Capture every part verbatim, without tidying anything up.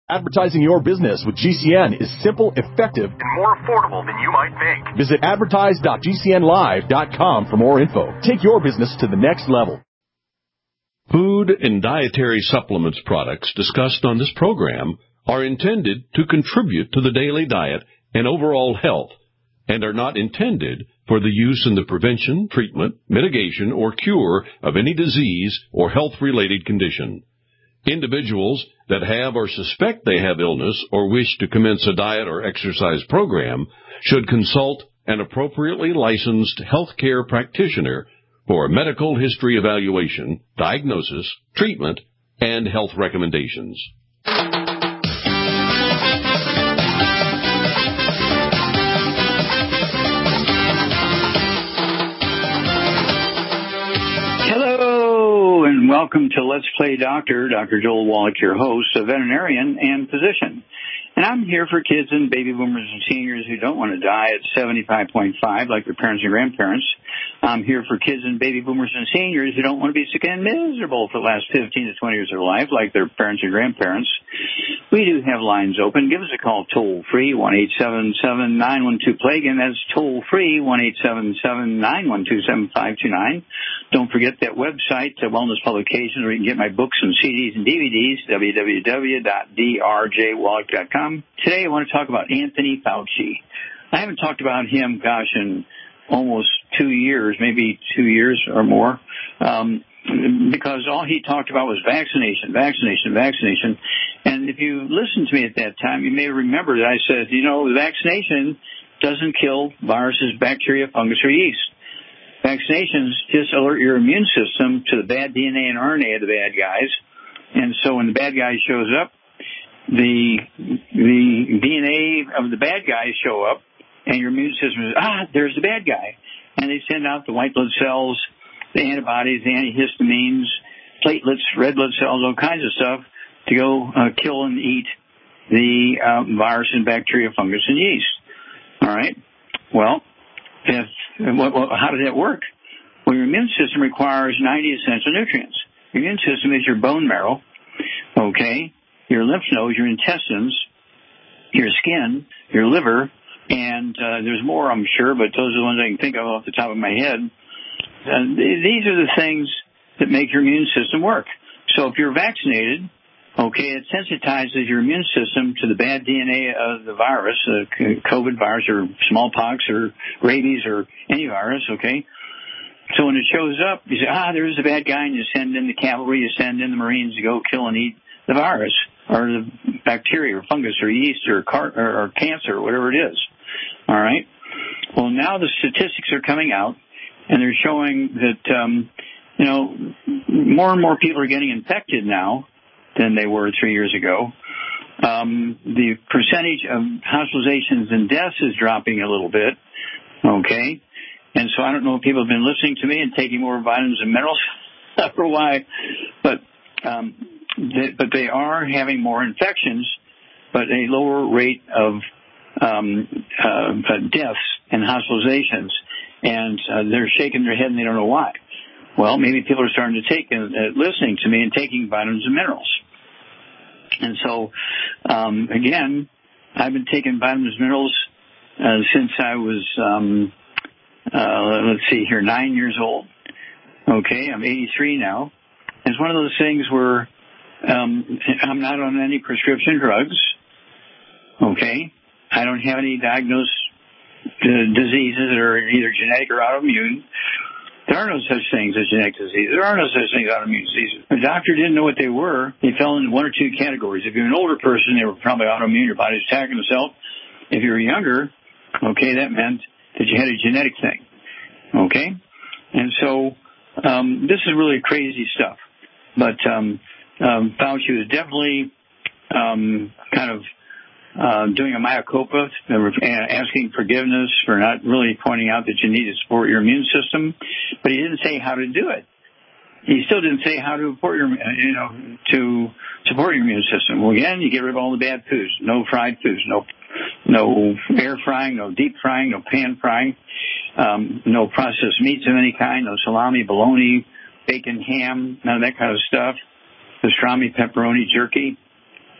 Advertising your business with G C N is simple, effective, and more affordable than you might think. Visit advertise dot g c n live dot com for more info. Take your business to the next level. Food and dietary supplements products discussed on this program are intended to contribute to the daily diet and overall health and are not intended for the use in the prevention, treatment, mitigation, or cure of any disease or health-related condition. Individuals that have or suspect they have illness or wish to commence a diet or exercise program should consult an appropriately licensed healthcare practitioner for a medical history evaluation, diagnosis, treatment, and health recommendations. And welcome to Let's Play Doctor. Doctor Joel Wallach, your host, a veterinarian and physician. And I'm here for kids and baby boomers and seniors who don't want to die at seventy-five point five like their parents and grandparents. I'm here for kids and baby boomers and seniors who don't want to be sick and miserable for the last fifteen to twenty years of their life like their parents and grandparents. We do have lines open. Give us a call toll-free, one eight seven seven, nine one two, plague. And that's toll-free, one eight seven seven, nine one two, seven five two nine. Don't forget that website, the Wellness Publications, where you can get my books and C Ds and D V Ds, w w w dot d r j wallach dot com. Today I want to talk about Anthony Fauci. I haven't talked about him, gosh, in almost two years, maybe two years or more, um, because all he talked about was vaccination, vaccination, vaccination. And if you listened to me at that time, you may remember that I said, you know, vaccination doesn't kill viruses, bacteria, fungus, or yeast. Vaccinations just alert your immune system to the bad D N A and R N A of the bad guys. And so when the bad guy shows up, the the D N A of the bad guys show up, and your immune system says, ah, there's the bad guy. And they send out the white blood cells, the antibodies, the antihistamines, platelets, red blood cells, all kinds of stuff to go uh, kill and eat the uh, virus and bacteria, fungus, and yeast. All right? Well, if, well, how does that work? Well, your immune system requires ninety essential nutrients. Your immune system is your bone marrow, okay, your lymph nodes, your intestines, your skin, your liver, and uh, there's more, I'm sure, but those are the ones I can think of off the top of my head. Uh, th- these are the things that make your immune system work. So if you're vaccinated, okay, it sensitizes your immune system to the bad D N A of the virus, uh, COVID virus or smallpox or rabies or any virus, okay? So when it shows up, you say, ah, there's the bad guy, and you send in the cavalry, you send in the Marines to go kill and eat the virus or the bacteria or fungus or yeast or, car- or, or cancer or whatever it is. All right? Well, now the statistics are coming out, and they're showing that, um, you know, more and more people are getting infected now than they were three years ago. Um, the percentage of hospitalizations and deaths is dropping a little bit, okay? And so I don't know if people have been listening to me and taking more vitamins and minerals or why, but um, they, but they are having more infections, but a lower rate of um, uh, deaths and hospitalizations, and uh, they're shaking their head and they don't know why. Well, maybe people are starting to take, uh, listening to me and taking vitamins and minerals. And so, um, again, I've been taking vitamins and minerals uh, since I was, um, uh, let's see here, nine years old. Okay, I'm eighty-three now. It's one of those things where um, I'm not on any prescription drugs. Okay, I don't have any diagnosed uh, diseases that are either genetic or autoimmune. There are no such things as genetic diseases. There are no such things as autoimmune diseases. The doctor didn't know what they were. They fell into one or two categories. If you're an older person, they were probably autoimmune. Your body's attacking itself. If you were younger, okay, that meant that you had a genetic thing. Okay? And so um, this is really crazy stuff. But um, um, Fauci was definitely um, kind of Uh, doing a mea culpa, asking forgiveness for not really pointing out that you need to support your immune system, but he didn't say how to do it. He still didn't say how to support your, you know, to support your immune system. Well, again, you get rid of all the bad foods, no fried foods, no, no air frying, no deep frying, no pan frying, um, no processed meats of any kind, no salami, bologna, bacon, ham, none of that kind of stuff, pastrami, pepperoni, jerky.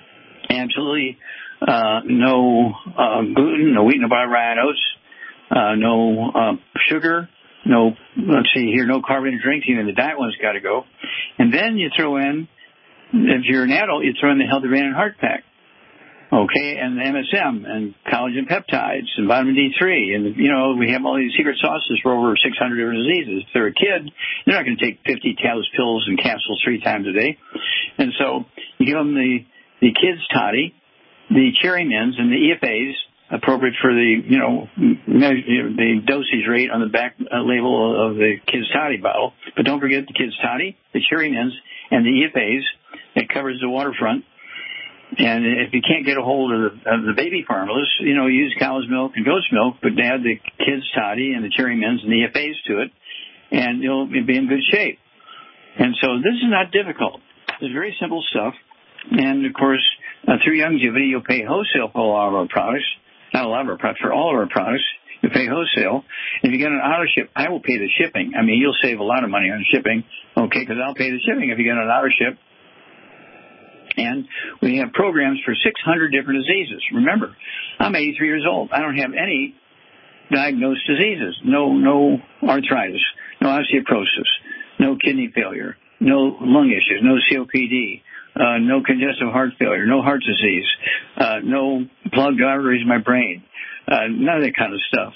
Absolutely uh, no uh, gluten, no wheat, no rye oats, uh, no uh, sugar, no, let's see here, no carbonated drinks. Even the diet one's got to go. And then you throw in, if you're an adult, you throw in the Healthy Brain and Heart Pack. Okay, and the M S M and collagen peptides and vitamin D three. And, you know, we have all these secret sauces for over six hundred different diseases. If they're a kid, they're not going to take fifty tablets, pills, and capsules three times a day. And so you give them the, the kids' toddy, the Cherry Mints, and the E F As, appropriate for the, you know, measure, the dosage rate on the back label of the kids' toddy bottle. But don't forget the kids' toddy, the Cherry Mints, and the E F As. That covers the waterfront. And if you can't get a hold of the, of the baby formulas, you know, use cow's milk and goat's milk, but add the kids' toddy and the Cherry Mints and the E F As to it, and you'll be in good shape. And so this is not difficult. It's very simple stuff. And, of course, uh, through Youngevity, you'll pay wholesale for a lot of our products. Not a lot of our products, for all of our products. You pay wholesale. If you get an auto ship, I will pay the shipping. I mean, you'll save a lot of money on shipping, okay, because I'll pay the shipping if you get an auto ship. And we have programs for six hundred different diseases. Remember, I'm eighty-three years old. I don't have any diagnosed diseases. No, no arthritis, no osteoporosis, no kidney failure, no lung issues, no C O P D, uh, no congestive heart failure, no heart disease, uh, no plugged arteries in my brain, uh, none of that kind of stuff.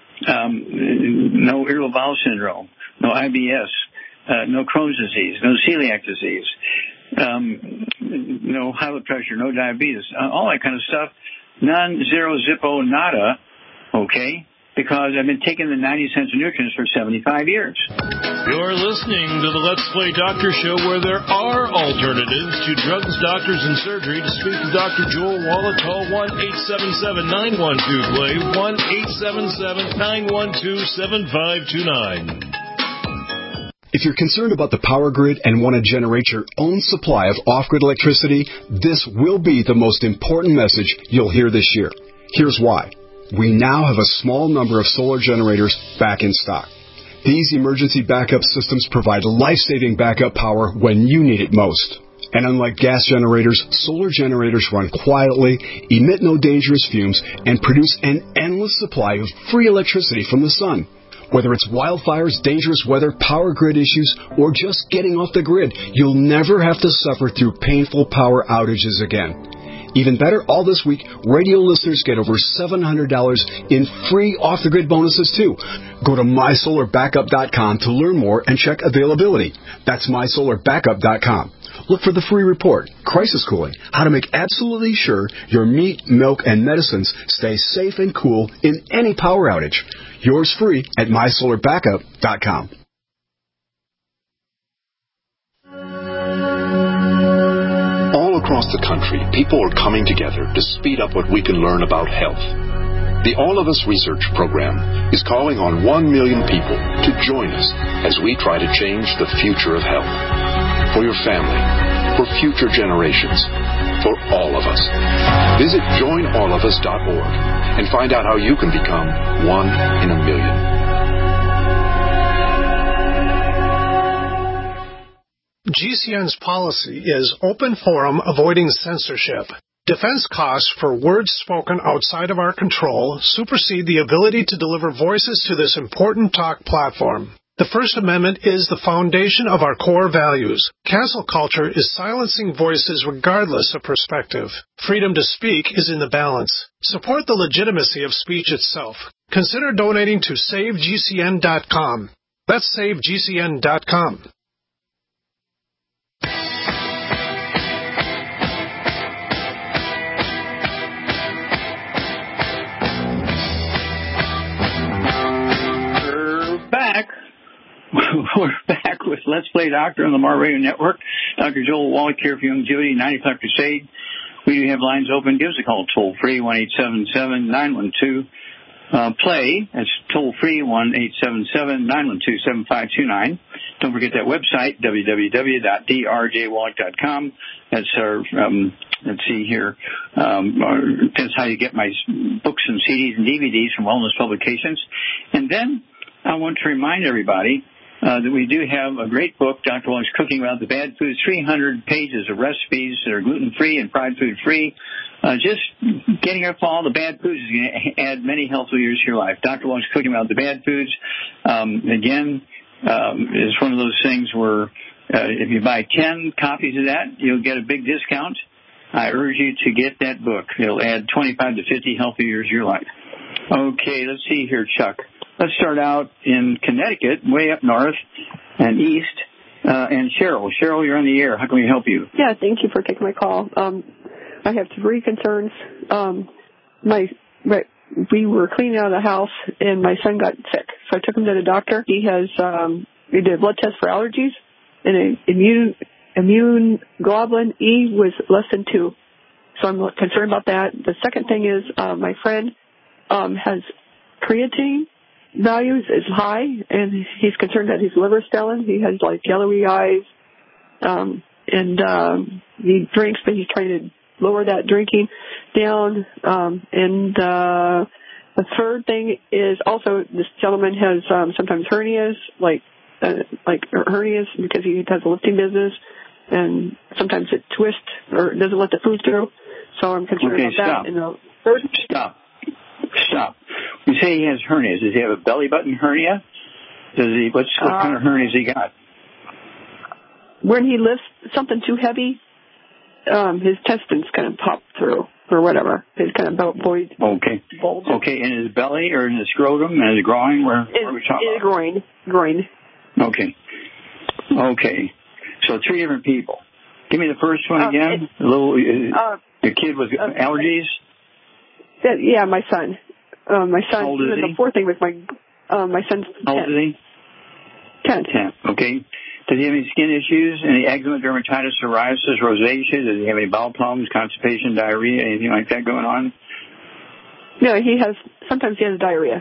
Um, no irritable bowel syndrome, no I B S, uh, no Crohn's disease, no celiac disease. Um, no high blood pressure, no diabetes, uh, all that kind of stuff. None, zero, zippo, nada, okay, because I've been taking the ninety cents of nutrients for seventy-five years. You're listening to the Let's Play Doctor Show, where there are alternatives to drugs, doctors, and surgery. To speak to Doctor Joel Wallach, call one eight seven seven, nine one two, play, one eight seven seven, nine one two, seven five two nine. If you're concerned about the power grid and want to generate your own supply of off-grid electricity, this will be the most important message you'll hear this year. Here's why. We now have a small number of solar generators back in stock. These emergency backup systems provide life-saving backup power when you need it most. And unlike gas generators, solar generators run quietly, emit no dangerous fumes, and produce an endless supply of free electricity from the sun. Whether it's wildfires, dangerous weather, power grid issues, or just getting off the grid, you'll never have to suffer through painful power outages again. Even better, all this week, radio listeners get over seven hundred dollars in free off-the-grid bonuses, too. Go to my solar backup dot com to learn more and check availability. That's my solar backup dot com. Look for the free report, Crisis Cooling, how to make absolutely sure your meat, milk, and medicines stay safe and cool in any power outage. Yours free at my solar backup dot com. All across the country, people are coming together to speed up what we can learn about health. The All of Us Research Program is calling on one million people to join us as we try to change the future of health. For your family, for future generations, for all of us. Visit join all of us dot org and find out how you can become one in a million. G C N's policy is open forum, avoiding censorship. Defense costs for words spoken outside of our control supersede the ability to deliver voices to this important talk platform. The First Amendment is the foundation of our core values. Cancel culture is silencing voices regardless of perspective. Freedom to speak is in the balance. Support the legitimacy of speech itself. Consider donating to save G C N dot com. That's save G C N dot com. We're back. We're back with Let's Play Doctor on the Mar Radio Network. Doctor Joel Wallach here for Youngevity, ninety-five Crusade. We do have lines open. Give us a call toll free, one eight seven seven, nine one two, play. That's toll free, one eight seven seven, nine one two, seven five two nine. Don't forget that website, w w w dot d r j wallach dot com. That's our, um, let's see here, um, that's how you get my books and C Ds and D V Ds from Wellness Publications. And then I want to remind everybody uh, that we do have a great book, Doctor Wallach's Cooking Without the Bad Foods, three hundred pages of recipes that are gluten-free and fried food-free. Uh, just getting rid of all the bad foods is going to add many healthful years to your life. Doctor Wallach's Cooking Without the Bad Foods, um, again, um, is one of those things where uh, if you buy ten copies of that, you'll get a big discount. I urge you to get that book. It'll add twenty-five to fifty healthy years to your life. Okay, let's see here, Chuck. Let's start out in Connecticut, way up north and east. Uh, and Cheryl. Cheryl, you're on the air. How can we help you? Yeah, thank you for taking my call. Um, I have three concerns. Um, my, my we were cleaning out of the house, and my son got sick. So I took him to the doctor. He has um, we did a blood test for allergies, and immune immune globulin E was less than two. So I'm concerned about that. The second thing is uh, my friend um, has creatine values is high, and he's concerned that his liver's failing. He has like yellowy eyes, um, and um, he drinks, but he's trying to lower that drinking down. Um, and uh, the third thing is also this gentleman has um, sometimes hernias, like uh, like hernias because he does a lifting business, and sometimes it twists or doesn't let the food through. So I'm concerned okay, about stop. that. And the third, stop. Stop. You say he has hernias. Does he have a belly button hernia? Does he? What's, what uh, kind of hernias he got? When he lifts something too heavy, um, his intestines kind of pop through or whatever. His kind of void. Okay. Bulge. Okay. In his belly or in his scrotum and his groin? Where, in, where are we talking in about? groin. Groin. Okay. Okay. So three different people. Give me the first one uh, again. It, a little. Uh, the kid with uh, allergies. That, yeah, my son. Uh, my son. How old is even he? the fourth thing was my uh, my son's How old ten. is he? Ten. Ten. Okay. Does he have any skin issues? Any eczema, dermatitis, psoriasis, rosacea? Does he have any bowel problems, constipation, diarrhea, anything like that going on? No, he has. Sometimes he has diarrhea.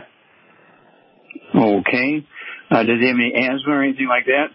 Okay. Uh, does he have any asthma or anything like that?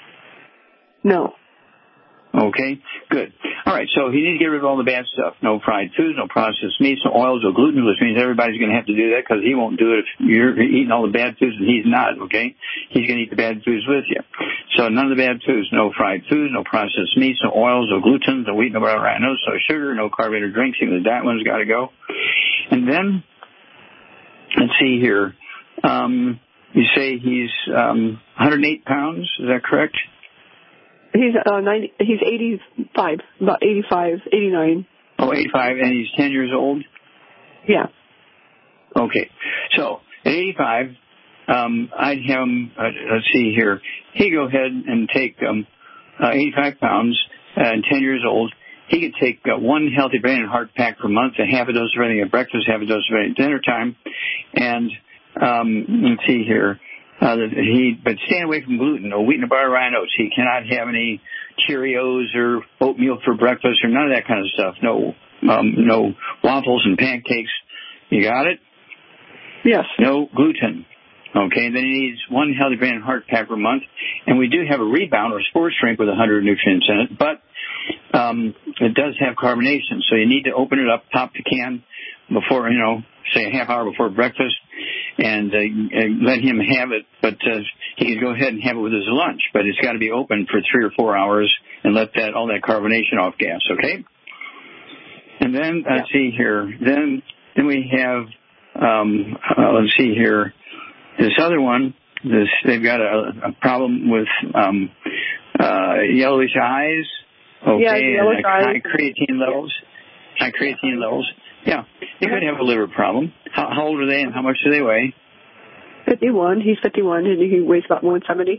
No. Okay, good. All right, so he needs to get rid of all the bad stuff. No fried foods, no processed meats, no oils, no gluten, which means everybody's going to have to do that because he won't do it if you're eating all the bad foods and he's not, okay? He's going to eat the bad foods with you. So none of the bad foods, no fried foods, no processed meats, no oils, no gluten, no wheat, no butter, no no sugar, no carbonated drinks. Even the diet one's got to go. And then, let's see here. Um, you say he's um, one hundred eight pounds, is that correct? He's uh, ninety. He's eighty-five, about eighty-five, eighty-nine. Oh, eighty-five, and he's ten years old? Yeah. Okay. So, at eighty-five, um, I'd have him, uh, let's see here, he'd go ahead and take um, uh, eighty-five pounds uh, and ten years old. He could take uh, one healthy brain and heart pack per month, a half a dose of everything at breakfast, half a dose of everything at dinner time. And um, let's see here. Uh, he, but staying away from gluten, no wheat, no butter, rye, oats. He cannot have any Cheerios or oatmeal for breakfast or none of that kind of stuff. No, um, no waffles and pancakes. You got it? Yes. No gluten. Okay, and then he needs one healthy brain and heart pack per month. And we do have a Rebound or sports drink with one hundred nutrients in it, but um, it does have carbonation. So you need to open it up, pop the can before, you know, say a half hour before breakfast, and uh, let him have it. But uh, he can go ahead and have it with his lunch, but it's got to be open for three or four hours and let that all that carbonation off gas. Okay. And then yeah. let's see here. Then then we have um, uh, let's see here. This other one. This they've got a, a problem with um, uh, yellowish eyes. Okay, yeah, and eyes. high creatine levels. High creatine levels. Yeah, they could have a liver problem. How, how old are they and how much do they weigh? fifty-one. He's fifty-one and he weighs about one seventy.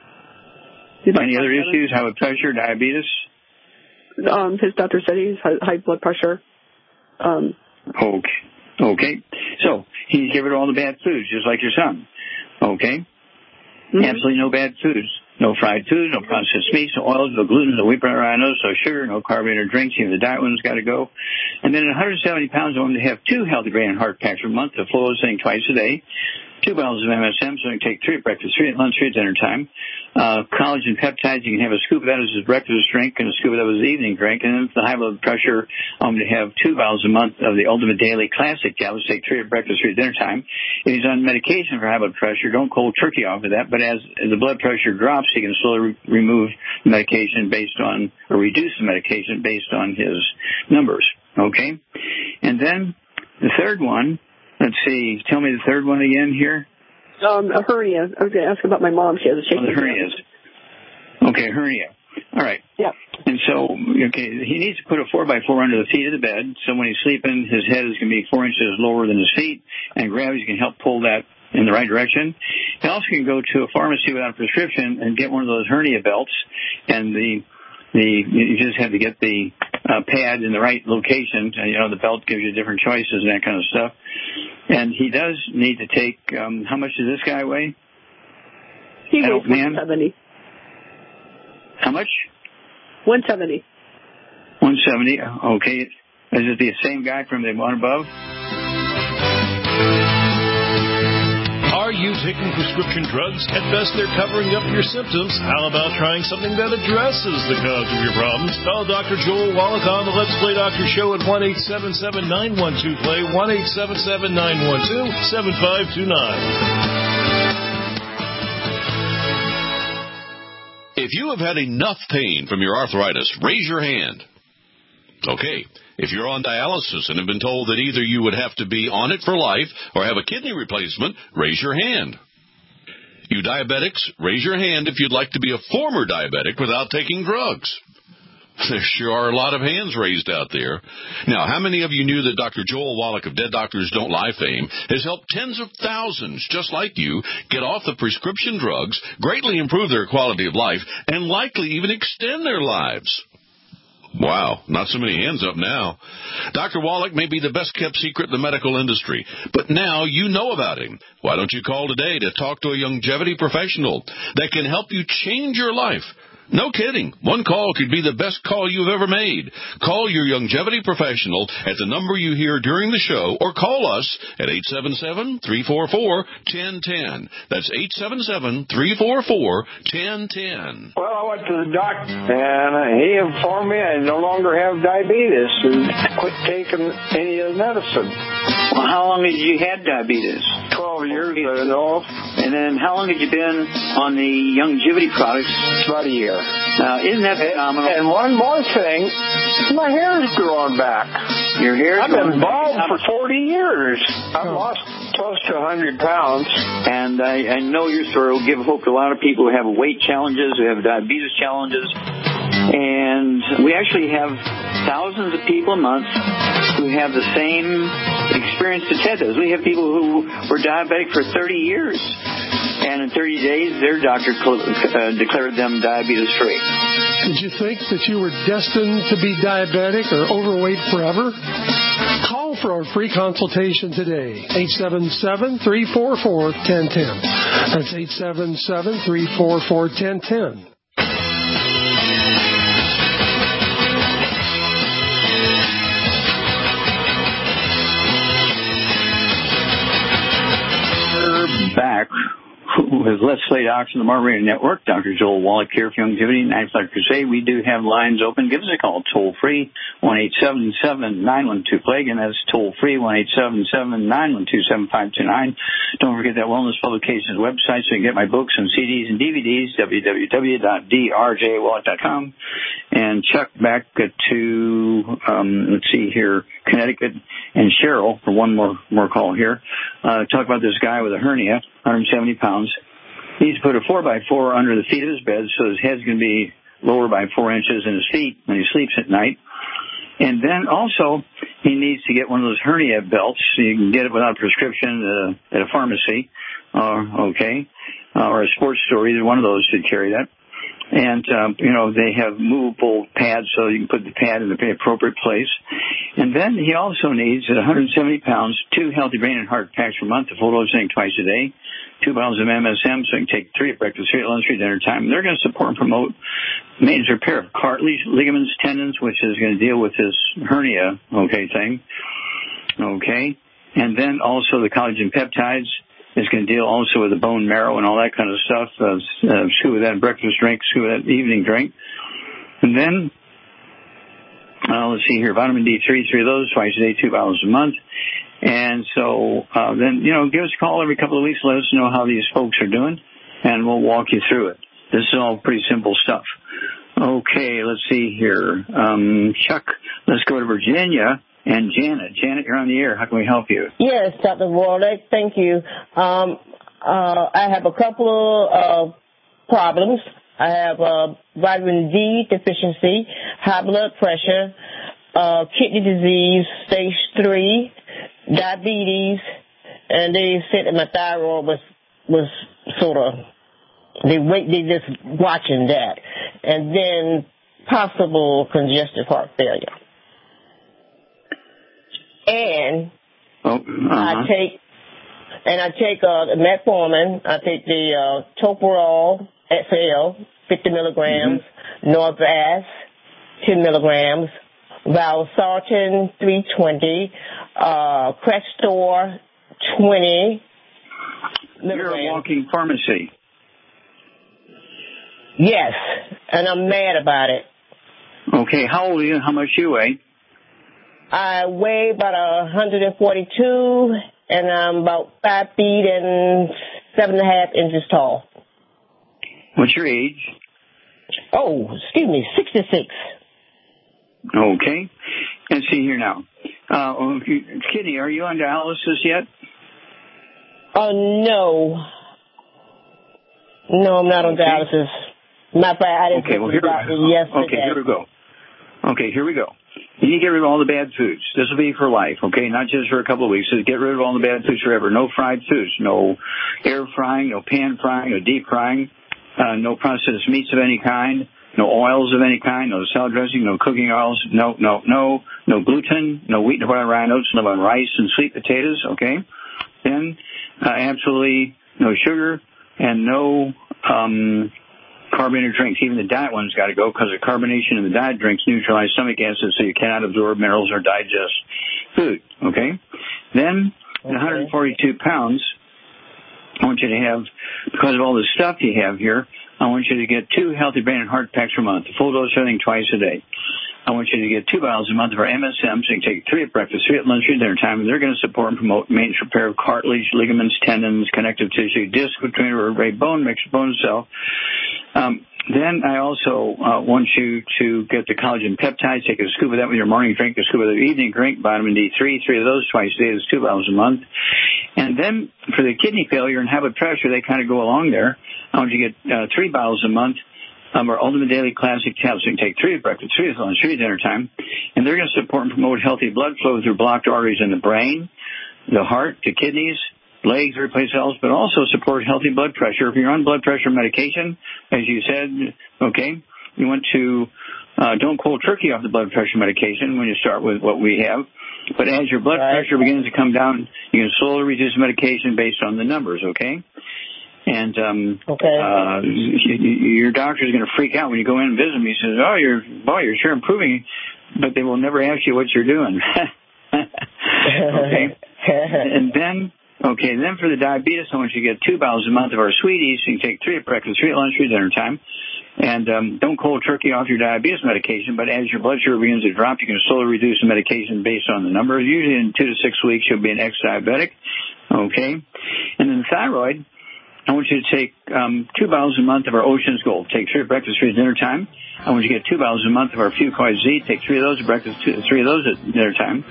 Any other issues? High blood pressure, diabetes? Um, his doctor said he has high blood pressure. Um, okay. Okay. So he's given all the bad foods, just like your son. Okay. Mm-hmm. Absolutely no bad foods. No fried foods, no processed meats, no oils, no gluten, no wheat, butter, no sugar, no carbonated drinks. Even the diet one's got to go. And then at one hundred seventy pounds, I want to have two healthy brain and heart packs per month. The flow is saying twice a day. two bottles of M S M, so you can take three at breakfast, three at lunch, three at dinner time. Uh, collagen peptides, you can have a scoop of that as a breakfast drink and a scoop of that as an evening drink. And then for the high blood pressure, I'm going to have two bottles a month of the Ultimate Daily Classic tablets, take three at breakfast, three at dinner time. If he's on medication for high blood pressure, don't cold turkey off of that. But as the blood pressure drops, he can slowly re- remove the medication based on, or reduce the medication based on his numbers. Okay? And then the third one, let's see, tell me the third one again here. Um, a hernia. I was going to ask about my mom. She has a shaky. Oh, the hernias. Okay, hernia. All right. Yeah. And so, okay, he needs to put a four by four under the feet of the bed. So when he's sleeping, his head is going to be four inches lower than his feet, and gravity can help pull that in the right direction. He also can go to a pharmacy without a prescription and get one of those hernia belts, and the the you just have to get the uh, pad in the right location. You know, the belt gives you different choices and that kind of stuff. And he does need to take, um, how much does this guy weigh? He weighs one seventy. How much? one seventy. one seventy, okay. Is it the same guy from the one above? Are you taking prescription drugs? At best, they're covering up your symptoms. How about trying something that addresses the cause of your problems? Call Doctor Joel Wallach on the Let's Play Doctor Show at one eight seven seven, nine one two, play, one eight seven seven, nine one two, seven five two nine. If you have had enough pain from your arthritis, raise your hand. Okay. If you're on dialysis and have been told that either you would have to be on it for life or have a kidney replacement, raise your hand. You diabetics, raise your hand if you'd like to be a former diabetic without taking drugs. There sure are a lot of hands raised out there. Now, how many of you knew that Doctor Joel Wallach of Dead Doctors Don't Lie fame has helped tens of thousands just like you get off the prescription drugs, greatly improve their quality of life, and likely even extend their lives? Wow, not so many hands up now. Doctor Wallach may be the best-kept secret in the medical industry, but now you know about him. Why don't you call today to talk to a longevity professional that can help you change your life? No kidding. One call could be the best call you've ever made. Call your longevity professional at the number you hear during the show, or call us at eight seven seven, three four four, one zero one zero. That's eight seven seven, three four four, one zero one zero. Well, I went to the doctor, and he informed me I no longer have diabetes and quit taking any of the medicine. Well, how long had you had diabetes? Twelve years, I know. And then how long had you been on the longevity products? About a year. Now, isn't that phenomenal? And one more thing, my hair's growing back. Your hair's I've growing been bald back. for forty years. I've lost close to one hundred pounds. And I, I know your story will give hope to a lot of people who have weight challenges, who have diabetes challenges. And we actually have thousands of people a month who have the same experience that Ted does. We have people who were diabetic for thirty years. And in thirty days, their doctor uh, declared them diabetes-free. Did you think that you were destined to be diabetic or overweight forever? Call for a free consultation today. eight seven seven, three four four, one zero one zero. That's eight seven seven, three four four, one zero one zero. Back with Let's Play Docs on the Mark Radio Network. Doctor Joel Wallach here for Longevity Ninth Life Crusade. We do have lines open. Give us a call toll free, one eight seven seven, nine one two, plague, and that's toll free, one eight seven seven, nine one two, seven five two nine. Don't forget that Wellness Publications website so you can get my books and C Ds and D V Ds, w w w dot d r j wallach dot com. And Chuck, back to, um, let's see here, Connecticut, and Cheryl for one more, more call here. Uh, talk about this guy with a hernia, one hundred seventy pounds. He needs to put a four by four under the feet of his bed so his head's going to be lower by four inches than his feet when he sleeps at night. And then also, he needs to get one of those hernia belts. So you can get it without a prescription uh, at a pharmacy, uh, okay, uh, or a sports store. Either one of those should carry that. And, um, you know, they have movable pads so you can put the pad in the appropriate place. And then he also needs, at one hundred seventy pounds, two healthy brain and heart packs per month, a full dose thing twice a day, two bottles of M S M so you can take three at breakfast, three at lunch, three at dinner time. And they're going to support and promote maintenance repair of cartilage, ligaments, tendons, which is going to deal with this hernia, okay, thing. Okay. And then also the collagen peptides It's going to deal also with the bone marrow and all that kind of stuff. Uh, uh, scuba that breakfast drink, scuba that evening drink. And then, uh, let's see here, vitamin D three, three of those twice a day, two bottles a month. And so uh, then, you know, give us a call every couple of weeks. Let us know how these folks are doing, and we'll walk you through it. This is all pretty simple stuff. Okay, let's see here. Um, Chuck, let's go to Virginia. And Janet. Janet, you're on the air. How can we help you? Yes, Doctor Wallach, thank you. Um, uh, I have a couple of uh, problems. I have uh, vitamin D deficiency, high blood pressure, uh, kidney disease, stage three, diabetes, and they said that my thyroid was was sort of, they wait, they just watching that, and then possible congestive heart failure. And oh, uh-huh. I take, and I take uh, the metformin. I take the uh, Toprol X L, fifty milligrams, mm-hmm. Norvasc, ten milligrams, Valsartan, three twenty, uh, Crestor, twenty milligrams. You're a walking pharmacy. Yes, and I'm mad about it. Okay, how old are you and how much you weigh? I weigh about one hundred forty-two, and I'm about five feet and seven and a half inches tall. What's your age? Oh, excuse me, sixty-six. Okay. Let's see here now. Uh, Kitty, are you on dialysis yet? Oh, no. No, I'm not on okay. dialysis. Matter of fact, I didn't okay, well, here, yesterday. Okay, here we go. Okay, here we go. You need to get rid of all the bad foods. This will be for life, okay? Not just for a couple of weeks. Just get rid of all the bad foods forever. No fried foods. No air frying, no pan frying, no deep frying, uh, no processed meats of any kind, no oils of any kind, no salad dressing, no cooking oils, no, no, no, no gluten, no wheat, no brown oats, no on rice and sweet potatoes, okay? Then uh, absolutely no sugar and no um carbonated drinks. Even the diet one's got to go because the carbonation in the diet drinks neutralize stomach acid, so you cannot absorb minerals or digest food. Okay? Then, okay. At one hundred forty-two pounds, I want you to have, because of all the stuff you have here, I want you to get two healthy brain and heart packs per month, a full dose of everything twice a day. I want you to get two bottles a month of our M S M, so you can take three at breakfast, three at lunch, three at dinner time, and they're going to support and promote maintenance repair of cartilage, ligaments, tendons, connective tissue, disc, between vertebrae, bone, mixture, bone cell. Um, then I also uh, want you to get the collagen peptides, take a scoop of that with your morning drink, a scoop of the evening drink, vitamin D three, three of those twice a day, that's two bottles a month. And then for the kidney failure and high blood pressure, they kind of go along there. I want you to get uh, three bottles a month. Um, our Ultimate Daily Classic tablets. You can take three at breakfast, three at lunch, three at dinner time. And they're going to support and promote healthy blood flow through blocked arteries in the brain, the heart, the kidneys, legs, replace cells, but also support healthy blood pressure. If you're on blood pressure medication, as you said, okay, you want to uh, don't cold turkey off the blood pressure medication when you start with what we have. But as your blood right. pressure begins to come down, you can slowly reduce medication based on the numbers, okay? And um, okay. uh, your doctor is going to freak out when you go in and visit him. He says, "Oh, you're boy, you're sure improving," but they will never ask you what you're doing. Okay, and then okay, then for the diabetes, I want you to get two bottles a month of our sweeties. You can take three at breakfast, three at lunch, three at dinner time. And um, don't cold turkey off your diabetes medication, but as your blood sugar begins to drop, you can slowly reduce the medication based on the numbers. Usually in two to six weeks, you'll be an ex-diabetic. Okay, and then thyroid. I want you to take um, two bottles a month of our Ocean's Gold. Take three at breakfast, three at dinner time. I want you to get two bottles a month of our Fucoid Z. Take three of those at breakfast, two, three of those at dinner time.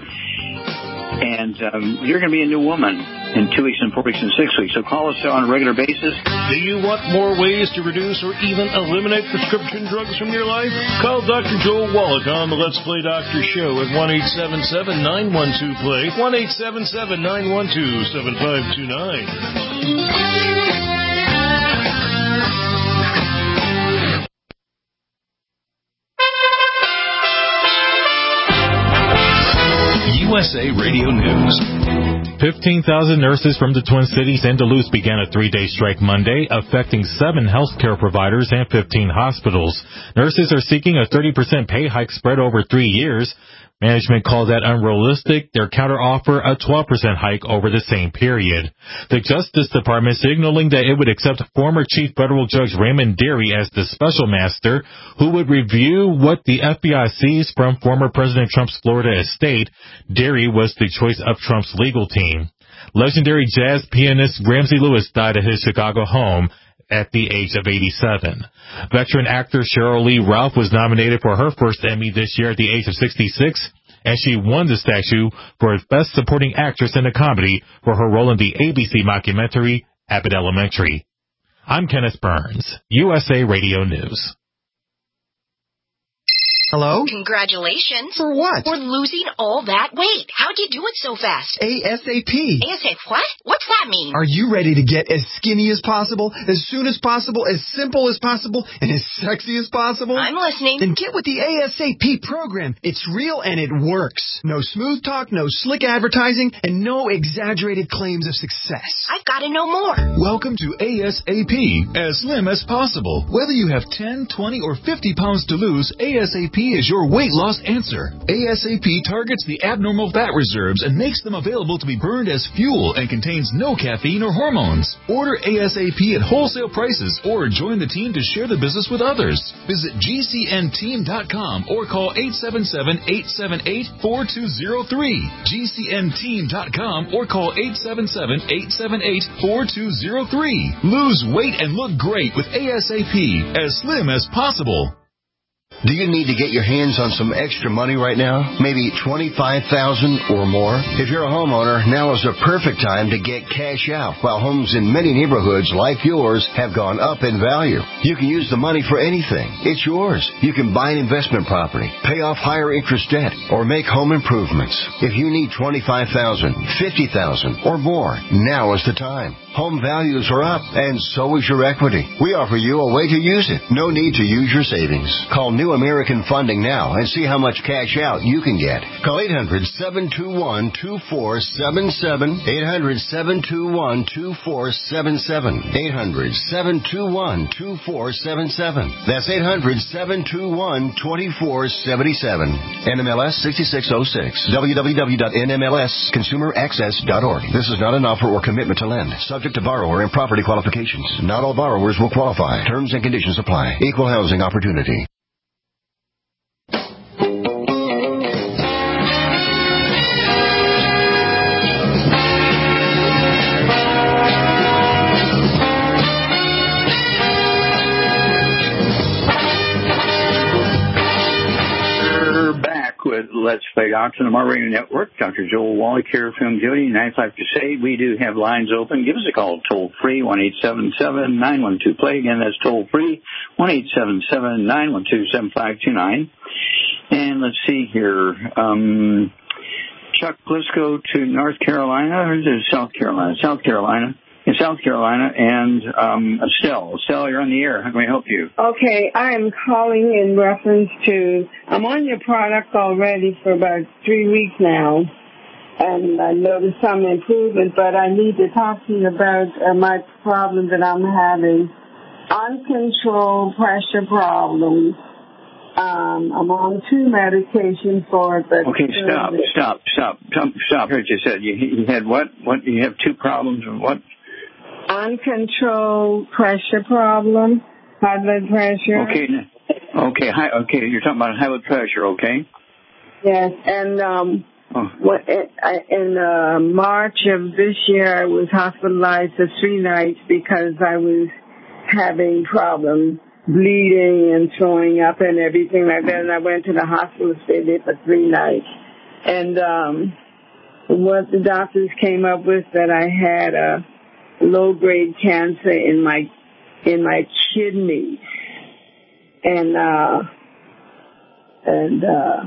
And um, you're going to be a new woman in two weeks and four weeks and six weeks. So call us on a regular basis. Do you want more ways to reduce or even eliminate prescription drugs from your life? Call Doctor Joel Wallach on the Let's Play Doctor Show at one eight seven seven, nine one two, play, one eight seven seven, nine one two, seven five two nine. U S A Radio News. fifteen thousand nurses from the Twin Cities and Duluth began a three-day strike Monday, affecting seven healthcare providers and fifteen hospitals. Nurses are seeking a thirty percent pay hike spread over three years. Management called that unrealistic, their counteroffer a twelve percent hike over the same period. The Justice Department signaling that it would accept former Chief Federal Judge Raymond Dearie as the special master who would review what the F B I seized from former President Trump's Florida estate. Dearie was the choice of Trump's legal team. Legendary jazz pianist Ramsey Lewis died at his Chicago home at the age of eighty-seven. Veteran actor Cheryl Lee Ralph was nominated for her first Emmy this year at the age of sixty-six, and she won the statue for Best Supporting Actress in a Comedy for her role in the A B C mockumentary Abbott Elementary. I'm Kenneth Burns, U S A Radio News. Hello? Congratulations. For what? For losing all that weight. How'd you do it so fast? ASAP. ASAP what? What's that mean? Are you ready to get as skinny as possible, as soon as possible, as simple as possible, and as sexy as possible? I'm listening. Then get with the ASAP program. It's real and it works. No smooth talk, no slick advertising, and no exaggerated claims of success. I've got to know more. Welcome to ASAP, as slim as possible. Whether you have ten, twenty, or fifty pounds to lose, ASAP is your weight loss answer. ASAP targets the abnormal fat reserves and makes them available to be burned as fuel and contains no caffeine or hormones. Order ASAP at wholesale prices or join the team to share the business with others. Visit G C N team dot com or call eight seven seven, eight seven eight, four two zero three. G C N team dot com or call eight seven seven, eight seven eight, four two zero three. Lose weight and look great with ASAP, as slim as possible. Do you need to get your hands on some extra money right now? Maybe twenty-five thousand dollars or more? If you're a homeowner, now is the perfect time to get cash out. While homes in many neighborhoods like yours have gone up in value, you can use the money for anything. It's yours. You can buy an investment property, pay off higher interest debt, or make home improvements. If you need twenty-five thousand dollars, fifty thousand dollars, or more, now is the time. Home values are up, and so is your equity. We offer you a way to use it. No need to use your savings. Call New American Funding now and see how much cash out you can get. Call eight hundred, seven two one, two four seven seven, eight hundred, seven two one, two four seven seven, eight hundred, seven two one, two four seven seven. That's eight hundred, seven two one, two four seven seven. N M L S sixty-six oh six. w w w dot n m l s consumer access dot org. This is not an offer or commitment to lend. Subject to borrower and property qualifications. Not all borrowers will qualify. Terms and conditions apply. Equal housing opportunity. With Let's Play Doctor on the Mar Radio Network, Doctor Joel Wallach here from Jody, ninety-five to say we do have lines open. Give us a call toll free, one eight seven seven, nine one two, play. Again, that's toll free, one eight seven seven, nine one two, seven five two nine. And let's see here. Um, Chuck, let's go to North Carolina, or is it South Carolina? South Carolina. In South Carolina, and um, Estelle. Estelle, you're on the air. How can we help you? Okay, I am calling in reference to, I'm on your product already for about three weeks now, and I noticed some improvement, but I need to talk to you about uh, my problem that I'm having. Uncontrolled pressure problems. Um, I'm on two medications for it, but... Okay, stop, stop, stop, stop, stop. I heard you said you, you had what? What? You have two problems and what? Uncontrolled pressure problem, high blood pressure. Okay, okay, high, okay. You're talking about high blood pressure, okay? Yes, and um, oh. what, in uh, March of this year, I was hospitalized for three nights because I was having problems, bleeding and throwing up and everything like that. And I went to the hospital, stayed there for three nights, and um, what the doctors came up with that I had a low-grade cancer in my in my kidneys, and uh, and uh,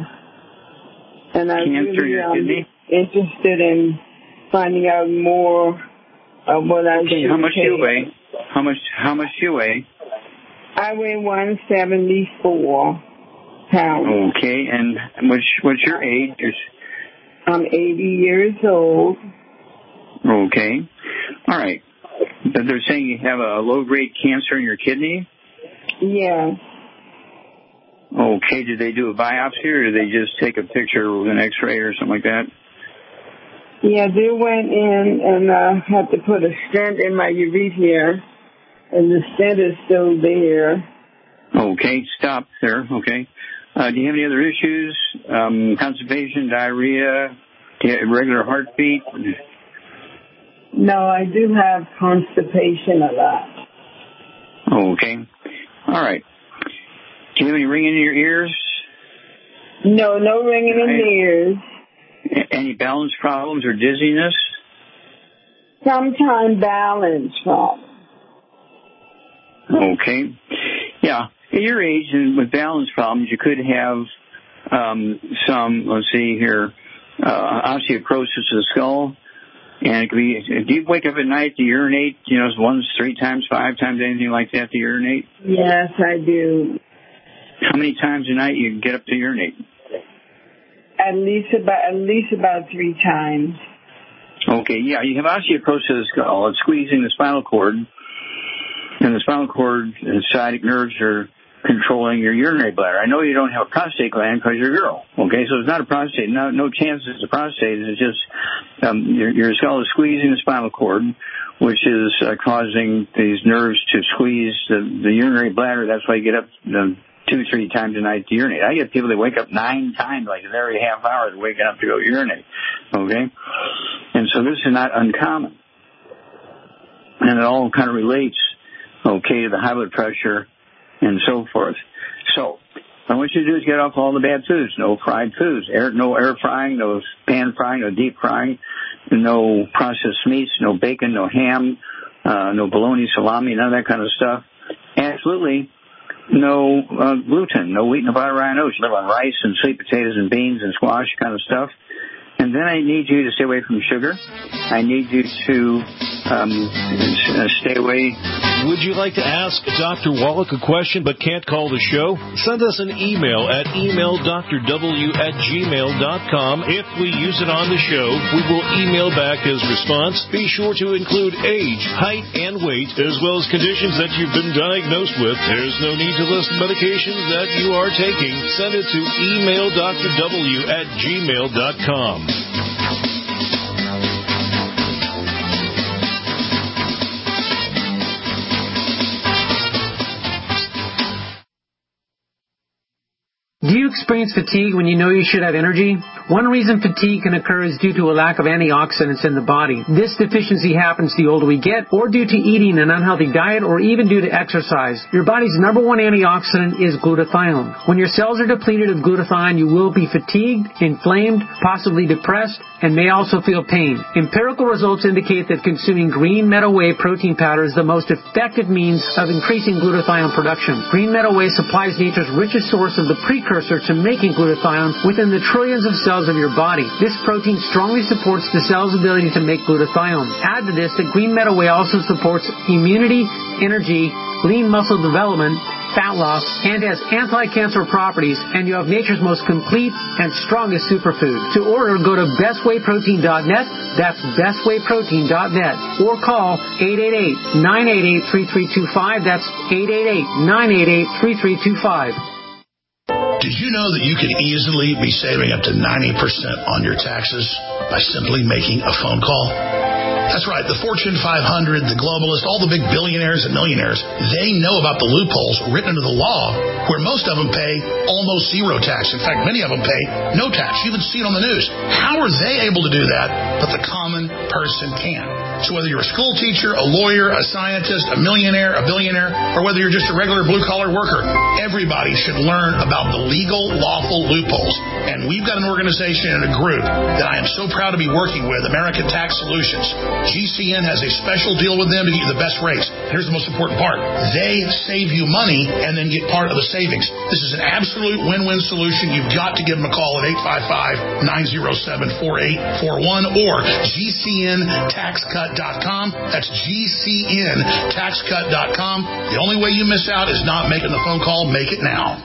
and I'm cancer really in your um, kidney? interested in finding out more of what I okay, should how much take. do you weigh? How much? How much do you weigh? I weigh one seventy-four pounds. Okay, and what's what's your age? I'm eighty years old. Okay. All right. They're saying you have a low-grade cancer in your kidney? Yeah. Okay, did they do a biopsy or did they just take a picture with an x-ray or something like that? Yeah, they went in and uh, had to put a stent in my urethra, and the stent is still there. Okay, stop there, okay. Uh, do you have any other issues? Um, constipation, diarrhea, do you have regular heartbeat? No, I do have constipation a lot. Okay, all right. Do you have any ringing in your ears? No, no ringing in the ears. Any balance problems or dizziness? Sometimes balance problems. Okay. Yeah. At your age and with balance problems, you could have um, some, let's see here, uh, osteoporosis of the skull. And it could be, do you wake up at night to urinate, you know, once, three times, five times, anything like that to urinate? Yes, I do. How many times a night you get up to urinate? At least about at least about three times. Okay, yeah, you have osteoporosis of the skull. It's squeezing the spinal cord, and the spinal cord and sciatic nerves are controlling your urinary bladder. I know you don't have a prostate gland because you're a girl. Okay, so it's not a prostate. No, no chance it's a prostate. It's just um, your, your skull is squeezing the spinal cord, which is uh, causing these nerves to squeeze the, the urinary bladder. That's why you get up the two, three times a night to urinate. I get people that wake up nine times, like every half hour, they're waking up to go urinate. Okay? And so this is not uncommon. And it all kind of relates, okay, to the high blood pressure and so forth. So, what I want you to do is get off all the bad foods. No fried foods. Air, no air frying, no pan frying, no deep frying, no processed meats, no bacon, no ham, uh, no bologna, salami, none of that kind of stuff. Absolutely no uh, gluten, no wheat, no butter, rye, no oats. You live on rice and sweet potatoes and beans and squash kind of stuff. And then I need you to stay away from sugar. I need you to um, stay away. Would you like to ask Doctor Wallach a question but can't call the show? Send us an email at email d r w at gmail dot com. If we use it on the show, we will email back his response. Be sure to include age, height, and weight, as well as conditions that you've been diagnosed with. There's no need to list medications that you are taking. Send it to email d r w at gmail dot com. Do you experience fatigue when you know you should have energy? One reason fatigue can occur is due to a lack of antioxidants in the body. This deficiency happens the older we get, or due to eating an unhealthy diet, or even due to exercise. Your body's number one antioxidant is glutathione. When your cells are depleted of glutathione, you will be fatigued, inflamed, possibly depressed, and may also feel pain. Empirical results indicate that consuming green meadow whey protein powder is the most effective means of increasing glutathione production. Green meadow whey supplies nature's richest source of the precursor to making glutathione within the trillions of cells of your body. This protein strongly supports the cell's ability to make glutathione. Add to this that green meadow whey also supports immunity, energy, lean muscle development, fat loss, and has anti-cancer properties, and you have nature's most complete and strongest superfood. To order, go to best whey protein dot net, that's best whey protein dot net, or call eight eight eight, nine eight eight, three three two five, that's eight eight eight, nine eight eight, three three two five. Did you know that you can easily be saving up to ninety percent on your taxes by simply making a phone call? That's right. The Fortune five hundred, the globalists, all the big billionaires and millionaires, they know about the loopholes written into the law where most of them pay almost zero tax. In fact, many of them pay no tax. You even see it on the news. How are they able to do that, but the common person can? So whether you're a school teacher, a lawyer, a scientist, a millionaire, a billionaire, or whether you're just a regular blue-collar worker, everybody should learn about the legal, lawful loopholes. And we've got an organization and a group that I am so proud to be working with, American Tax Solutions. G C N has a special deal with them to get you the best rates. Here's the most important part. They save you money and then get part of the savings. This is an absolute win-win solution. You've got to give them a call at eight five five, nine oh seven, four eight four one or G C N tax cut dot com. That's G C N tax cut dot com. The only way you miss out is not making the phone call. Make it now.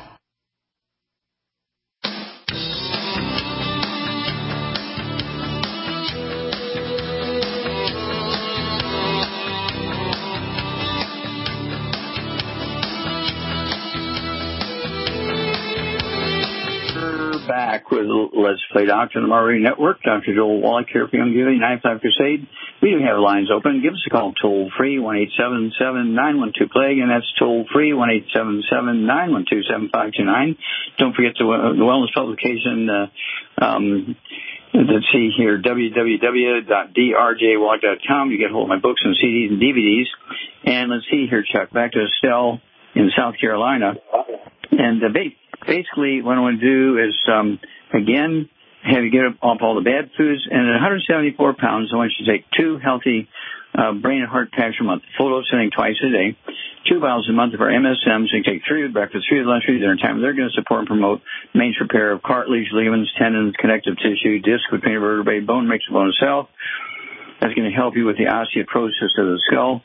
with Let's Play Doctor on the Mar Radio Network. Doctor Joel Wallach here for Young Giving, ninety-five Crusade. We do have lines open. Give us a call toll-free, one eight seven seven, nine one two, plague, and that's toll-free, one eight seven seven, nine one two, seven five two nine. Don't forget the, the wellness publication, uh, um, let's see here, w w w dot d r j wallach dot com. You get hold of my books and C Ds and D V Ds. And let's see here, Chuck, back to Estelle in South Carolina. And uh, basically what I want to do is, um, again, have you get off all the bad foods. And at one hundred seventy-four pounds, I want you to take two healthy uh, brain and heart packs a month, full dose sitting twice a day, two bottles a month of our M S Ms. You can take three with breakfast, three with lunch, three with dinner time. They're going to support and promote maintenance repair of cartilage, ligaments, tendons, connective tissue, disc between vertebrae, bone mix, bone cell. That's going to help you with the osteoporosis of the skull.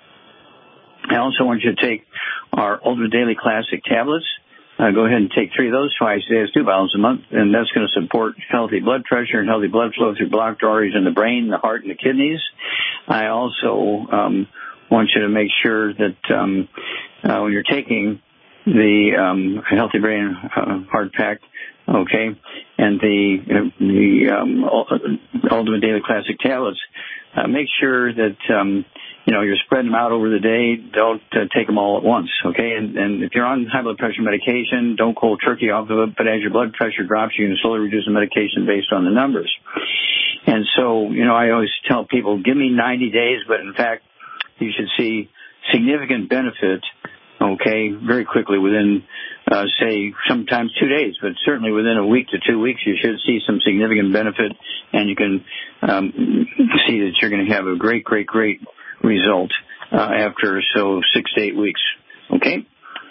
I also want you to take our Ultimate Daily Classic tablets. Uh, go ahead and take three of those twice a day. It's two bottles a month, and that's going to support healthy blood pressure and healthy blood flow through blocked arteries in the brain, the heart, and the kidneys. I also um, want you to make sure that um, uh, when you're taking the um, Healthy Brain uh, Heart Pack, okay, and the uh, the um, Ultimate Daily Classic tablets, uh, make sure that um, you know, you're spreading them out over the day. Don't uh, take them all at once, okay? And, and if you're on high blood pressure medication, don't cold turkey off of it. But as your blood pressure drops, you can slowly reduce the medication based on the numbers. And so, you know, I always tell people, give me ninety days, but in fact, you should see significant benefit, okay, very quickly within, uh, say, sometimes two days, but certainly within a week to two weeks, you should see some significant benefit, and you can um, see that you're going to have a great, great, great result uh, after so six to eight weeks. Okay,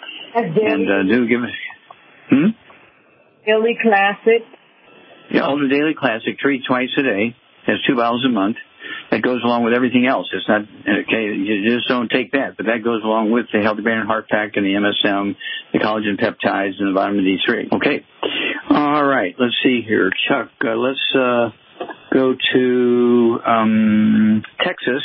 and uh, do give us hmm? Daily Classic. Yeah, Ultra Daily Classic, three twice a day. Has two bottles a month. That goes along with everything else. It's not okay. You just don't take that, but that goes along with the Healthy Brain and Heart Pack and the M S M, the collagen peptides, and the vitamin D three. Okay. All right. Let's see here, Chuck. Uh, let's uh, go to um, Texas.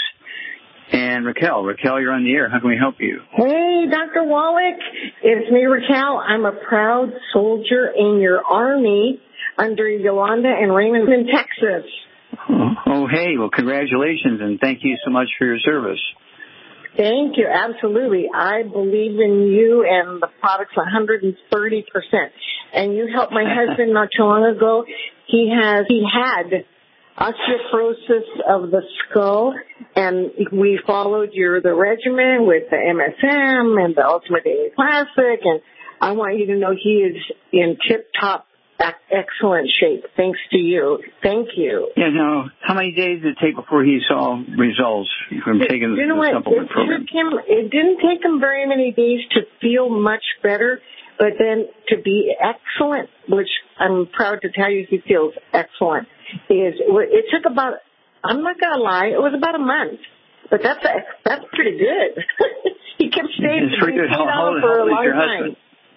And Raquel, Raquel, you're on the air. How can we help you? Hey, Doctor Wallach. It's me, Raquel. I'm a proud soldier in your army under Yolanda and Raymond in Texas. Oh, oh, hey. Well, congratulations, and thank you so much for your service. Thank you. Absolutely. I believe in you and the products one hundred thirty percent. And you helped my husband not too long ago. He has, he had osteoporosis of the skull, and we followed your the regimen with the M S M and the Ultimate Daily Classic, and I want you to know he is in tip-top, excellent shape, thanks to you. Thank you. Yeah, now, how many days did it take before he saw results from taking you know the what? supplement it program? Took him, it didn't take him very many days to feel much better, but then to be excellent, which I'm proud to tell you he feels excellent. Is it took about, I'm not going to lie, it was about a month. But that's a, that's pretty good. He kept staying It's pretty good. How, how, old, for how old a is long your time. husband?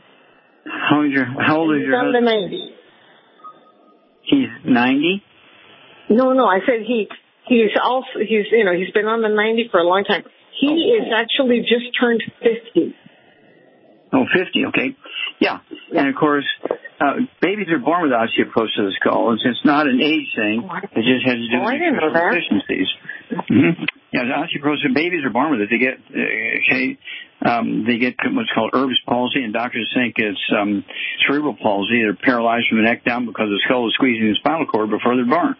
How old is your, how old is He's your under husband? ninety. He's ninety? No, no, I said he, he's also, he's, you know, he's been on the ninety for a long time. He oh. is actually just turned fifty. Oh, fifty, okay. Yeah. And, of course, uh, babies are born with osteoporosis of the skull. It's, it's not an age thing. It just has to do oh, with nutritional deficiencies. Mm-hmm. Yeah, the osteoporosis, babies are born with it. They get, uh, okay, um, they get what's called Erb's palsy, and doctors think it's um, cerebral palsy. They're paralyzed from the neck down because the skull is squeezing the spinal cord before they're born.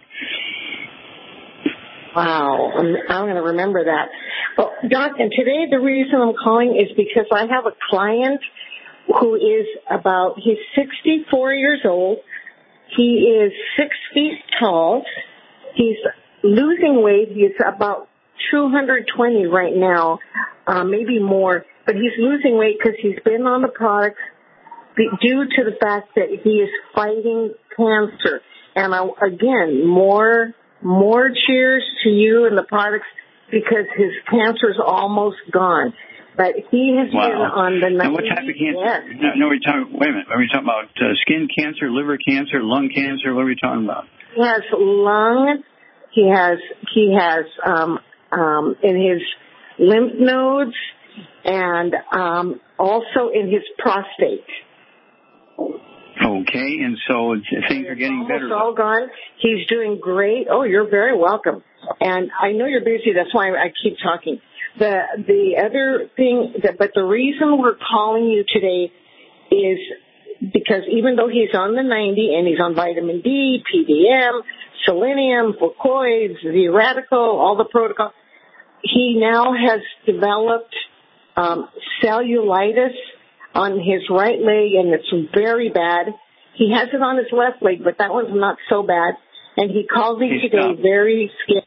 Wow, I'm, I'm going to remember that. Well, Doc, and today the reason I'm calling is because I have a client who is about, he's sixty-four years old. He is six feet tall. He's losing weight. He's about two hundred twenty right now, uh, maybe more. But he's losing weight because he's been on the products due to the fact that he is fighting cancer. And I, again, more... More cheers to you and the products because his cancer is almost gone. But he has wow. been on the ninety. And what type of cancer? Yes. No, no, we're talking, wait a minute. Are we talking about uh, skin cancer, liver cancer, lung cancer? What are we talking about? He has lung. He has, he has, um, um, in his lymph nodes and, um, also in his prostate. Okay, and so things are getting better. It's all gone. He's doing great. Oh, you're very welcome. And I know you're busy. That's why I keep talking. The the other thing, that, but the reason we're calling you today is because even though he's on the ninety and he's on vitamin D, P D M, selenium, fucoids, the radical, all the protocols, he now has developed um, cellulitis on his right leg, and it's very bad. He has it on his left leg, but that one's not so bad. And he called me Hey, today stop. very scared.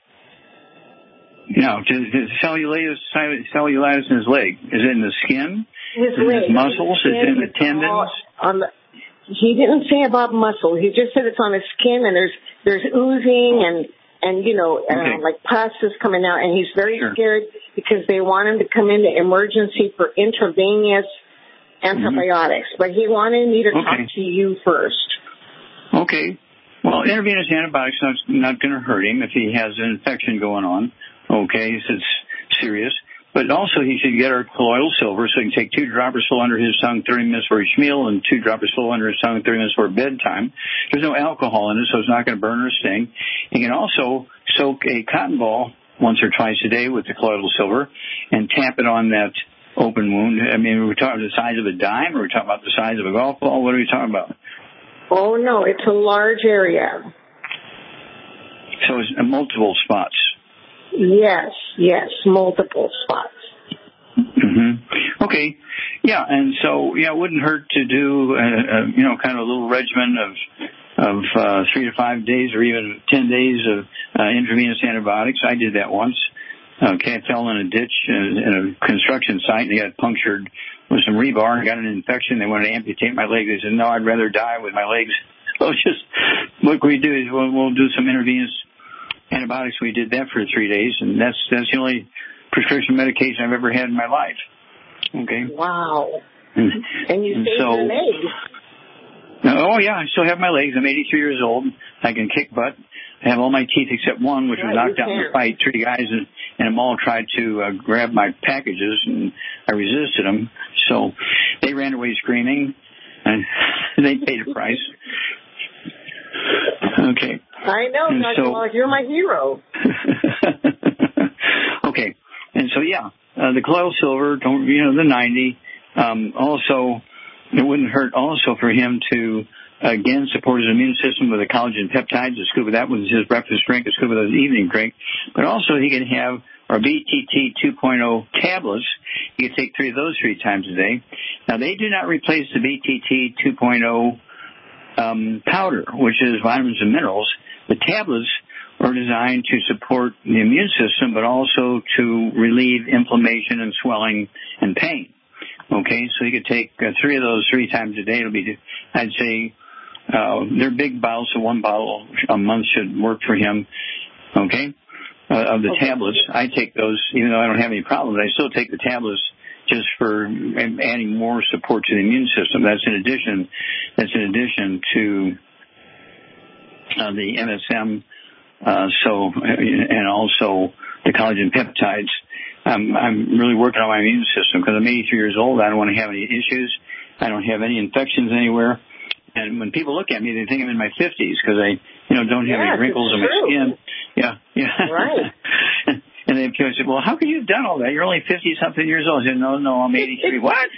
No, does cellulitis, cellulitis in his leg, is it in the skin? His is it leg, in his muscles? Is it in the tendons? On the, he didn't say about muscle. He just said it's on his skin, and there's there's oozing and and you know Okay. uh, like pus is coming out, and he's very Sure. scared because they want him to come into emergency for intravenous antibiotics. But he wanted me to Okay. talk to you first. Okay. Well, intravenous antibiotics not not going to hurt him if he has an infection going on. Okay, so it's serious. But also he should get our colloidal silver, so he can take two droppers full under his tongue thirty minutes for each meal and two droppers full under his tongue thirty minutes for bedtime. There's no alcohol in it, so it's not going to burn or sting. He can also soak a cotton ball once or twice a day with the colloidal silver and tap it on that open wound. I mean, are we talking the size of a dime, or are we talking about the size of a golf ball? What are we talking about? Oh no, it's a large area. So it's multiple spots. Yes, yes, multiple spots. Mm-hmm. Okay. Yeah, and so, yeah, it wouldn't hurt to do, uh, uh, you know, kind of a little regimen of of uh, three to five days or even ten days of uh, intravenous antibiotics. I did that once. Okay, I fell in a ditch in, in a construction site, and they got punctured with some rebar and got an infection. They wanted to amputate my leg. They said, no, I'd rather die with my legs. So it's just, what we do is we'll, we'll do some intravenous antibiotics. We did that for three days, and that's that's the only prescription medication I've ever had in my life. Okay. Wow. And, And you and saved so, your legs. Oh yeah, I still have my legs. I'm eighty-three years old. I can kick butt. I have all my teeth except one, which Right, was knocked you out in can. a fight. Three guys in, in a mall tried to uh, grab my packages, and I resisted them. So they ran away screaming, and they paid a price. Okay. I know, And Doctor so- Wallach, you're my hero. Okay. And so, yeah, uh, the colloidal silver, don't, you know, the ninety. Um, also, it wouldn't hurt also for him to, again, support his immune system with the collagen peptides. A scoop of that was his breakfast drink, a scoop of his evening drink. But also he can have our B T T two point oh tablets. You can take three of those three times a day. Now, they do not replace the B T T two point oh um, powder, which is vitamins and minerals. The tablets are designed to support the immune system, but also to relieve inflammation and swelling and pain. Okay, so you could take uh, three of those three times a day. It'll be, I'd say, uh, they're big bottles, so one bottle a month should work for him. Okay, uh, of the Okay. tablets, I take those, even though I don't have any problems. I still take the tablets just for adding more support to the immune system. That's in addition. That's in addition to uh, the M S M. Uh, so, and also the collagen peptides. Um, I'm really working on my immune system because I'm eighty-three years old. I don't want to have any issues. I don't have any infections anywhere. And when people look at me, they think I'm in my fifties because I, you know, don't have Yes, any wrinkles in my it's true. skin. Yeah, yeah. Right. And they say, well, how can you have done all that? You're only fifty-something years old. I said, no, no, I'm eighty-three. What?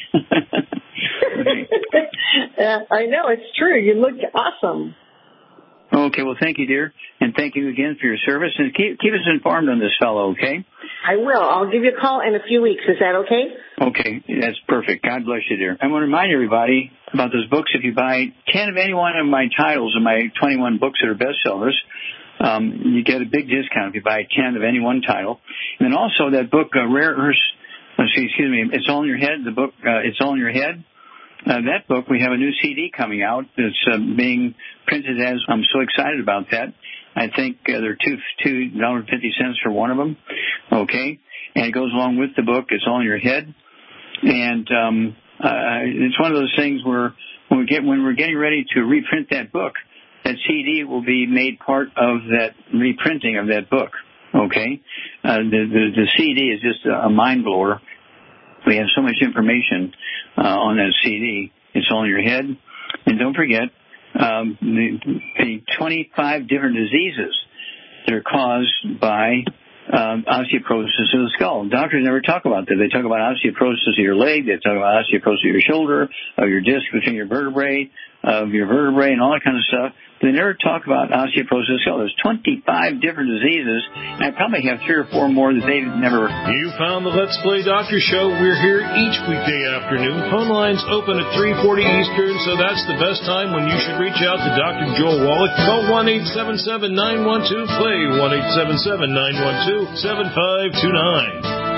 Okay. uh, I know, it's true. You look awesome. Okay, well, thank you, dear. And thank you again for your service. And keep, keep us informed on this fellow, okay? I will. I'll give you a call in a few weeks. Is that okay? Okay, that's perfect. God bless you, dear. I want to remind everybody about those books. If you buy ten of any one of my titles of my twenty-one books that are bestsellers, um, you get a big discount if you buy ten of any one title. And then also that book, uh, Rare Earths, excuse me, It's All in Your Head, the book, uh, It's All in Your Head. Uh, that book, we have a new C D coming out that's uh, being printed as, I'm so excited about that. I think uh, they're two two dollars and fifty cents for one of them. Okay. And it goes along with the book, It's All in Your Head. And um, uh, it's one of those things where when, we get, when we're getting ready to reprint that book, that C D will be made part of that reprinting of that book. Okay. Uh, the, the, the C D is just a mind blower. We have so much information uh, on that C D. It's All in Your Head. And don't forget um, the, the twenty-five different diseases that are caused by um, osteoporosis of the skull. Doctors never talk about that. They talk about osteoporosis of your leg. They talk about osteoporosis of your shoulder, of your disc between your vertebrae, of your vertebrae, and all that kind of stuff. They never talk about osteoporosis of the skull. There's twenty-five different diseases, and I probably have three or four more that they've never... You found the Let's Play Doctor Show. We're here each weekday afternoon. Phone lines open at three forty Eastern, so that's the best time when you should reach out to Doctor Joel Wallach. Call one eight seven seven, nine one two, play, one eight seven seven, nine one two, seven five two nine.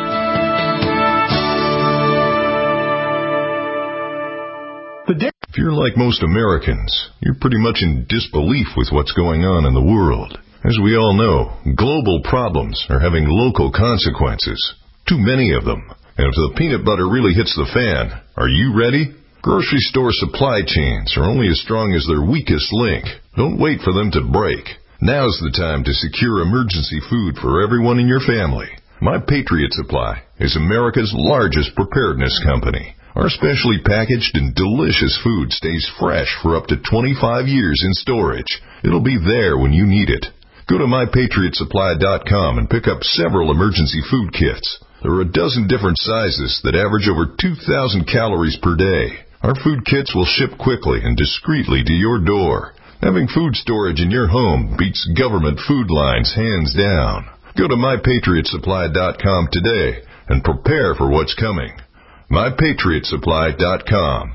If you're like most Americans, you're pretty much in disbelief with what's going on in the world. As we all know, global problems are having local consequences. Too many of them. And if the peanut butter really hits the fan, are you ready? Grocery store supply chains are only as strong as their weakest link. Don't wait for them to break. Now's the time to secure emergency food for everyone in your family. My Patriot Supply is America's largest preparedness company. Our specially packaged and delicious food stays fresh for up to twenty-five years in storage. It'll be there when you need it. Go to my patriot supply dot com and pick up several emergency food kits. There are a dozen different sizes that average over two thousand calories per day. Our food kits will ship quickly and discreetly to your door. Having food storage in your home beats government food lines hands down. Go to my patriot supply dot com today and prepare for what's coming. my patriot supply dot com.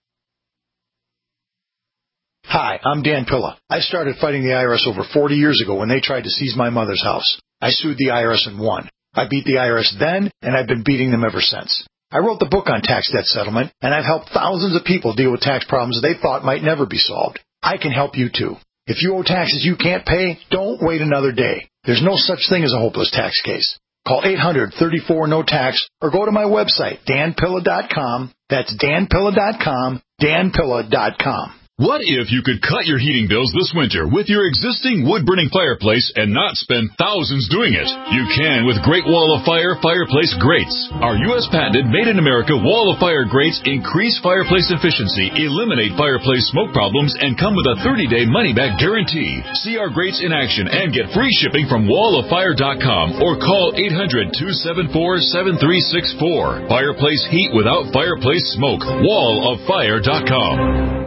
Hi, I'm Dan Pilla. I started fighting the I R S over forty years ago when they tried to seize my mother's house. I sued the I R S and won. I beat the I R S then, and I've been beating them ever since. I wrote the book on tax debt settlement, and I've helped thousands of people deal with tax problems they thought might never be solved. I can help you too. If you owe taxes you can't pay, don't wait another day. There's no such thing as a hopeless tax case. Call eight hundred, thirty-four, no tax or go to my website, dan pilla dot com. That's dan pilla dot com, dan pilla dot com. What if you could cut your heating bills this winter with your existing wood-burning fireplace and not spend thousands doing it? You can with Great Wall of Fire Fireplace Grates. Our U S patented made-in-America Wall of Fire grates increase fireplace efficiency, eliminate fireplace smoke problems, and come with a thirty-day money-back guarantee. See our grates in action and get free shipping from wall of fire dot com or call eight hundred, two seven four, seven three six four. Fireplace heat without fireplace smoke. wall of fire dot com.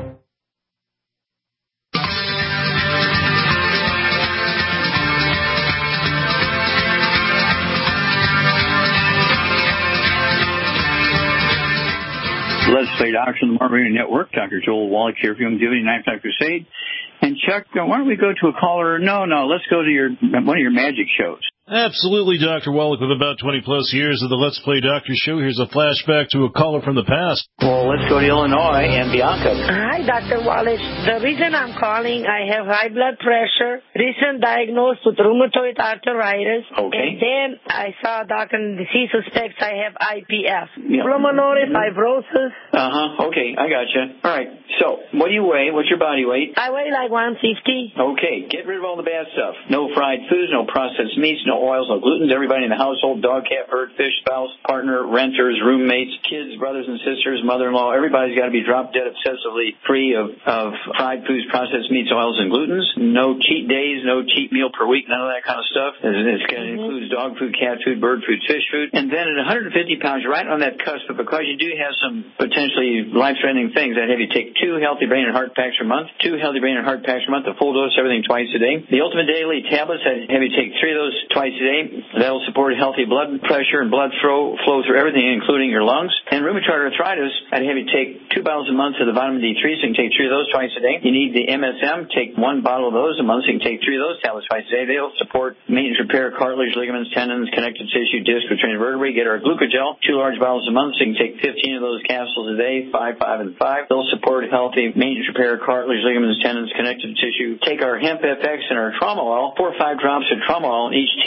Let's Play Doctor on the Mark Radio Network. Doctor Joel Wallach here from Youngevity Knife Doctor Crusade. And Chuck, why don't we go to a caller? No, no, let's go to your one of your magic shows. Absolutely, Doctor Wallach, with about twenty-plus years of the Let's Play Doctor show. Here's a flashback to a caller from the past. Well, let's go to Illinois and Bianca. Hi, Doctor Wallach. The reason I'm calling, I have high blood pressure, recent diagnosed with rheumatoid arthritis. Okay. And then I saw a doctor and he suspects I have I P F, yeah. Pulmonary fibrosis. Uh-huh. Okay, I got you. All right. So, what do you weigh? What's your body weight? I weigh like one fifty. Okay. Get rid of all the bad stuff. No fried foods, no processed meats, no oils, no glutens. Everybody in the household, dog, cat, bird, fish, spouse, partner, renters, roommates, kids, brothers and sisters, mother-in-law, everybody's got to be drop dead obsessively free of, of fried foods, processed meats, oils, and glutens. No cheat days, no cheat meal per week, none of that kind of stuff. It, it mm-hmm. includes dog food, cat food, bird food, fish food. And then at one hundred fifty pounds, you're right on that cusp, but because you do have some potentially life-threatening things, I'd have you take two healthy brain and heart packs per month, two healthy brain and heart packs per month, a full dose, everything twice a day. The Ultimate Daily tablets, I'd have you take three of those twice a day. That'll support healthy blood pressure and blood flow, flow through everything, including your lungs. And rheumatoid arthritis, I'd have you take two bottles a month of the vitamin D three, so you can take three of those twice a day. You need the M S M, take one bottle of those a month, so you can take three of those tablets twice a day. They'll support maintenance, repair, cartilage, ligaments, tendons, connective tissue, disc, between vertebrae. Get our glucogel, two large bottles a month, so you can take fifteen of those capsules a day, five, five, and five. They'll support healthy maintenance, repair, cartilage, ligaments, tendons, connective tissue. Take our Hemp F X and our trauma oil, four or five drops of trauma oil in each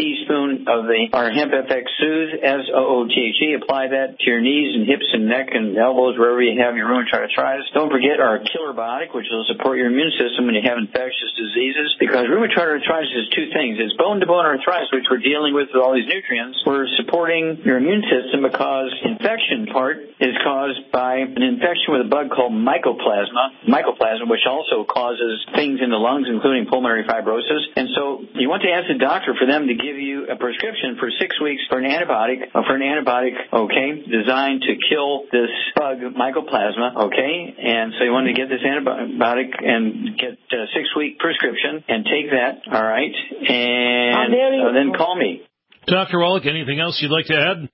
teaspoon of the our Hemp F X Soothe, S O O T H E. Apply that to your knees and hips and neck and elbows, wherever you have your rheumatoid arthritis. Don't forget our Killer Biotic, which will support your immune system when you have infectious diseases, because rheumatoid arthritis is two things. It's bone-to-bone arthritis, which we're dealing with with all these nutrients. We're supporting your immune system because infection part is caused by an infection with a bug called mycoplasma, mycoplasma, which also causes things in the lungs, including pulmonary fibrosis. And so you want to ask the doctor for them to give you a prescription for six weeks for an antibiotic, or for an antibiotic, okay, designed to kill this bug, mycoplasma, okay? And so you want to get this antibiotic and get a six-week prescription and take that, all right? And uh, then call me. Doctor Wallach, anything else you'd like to add?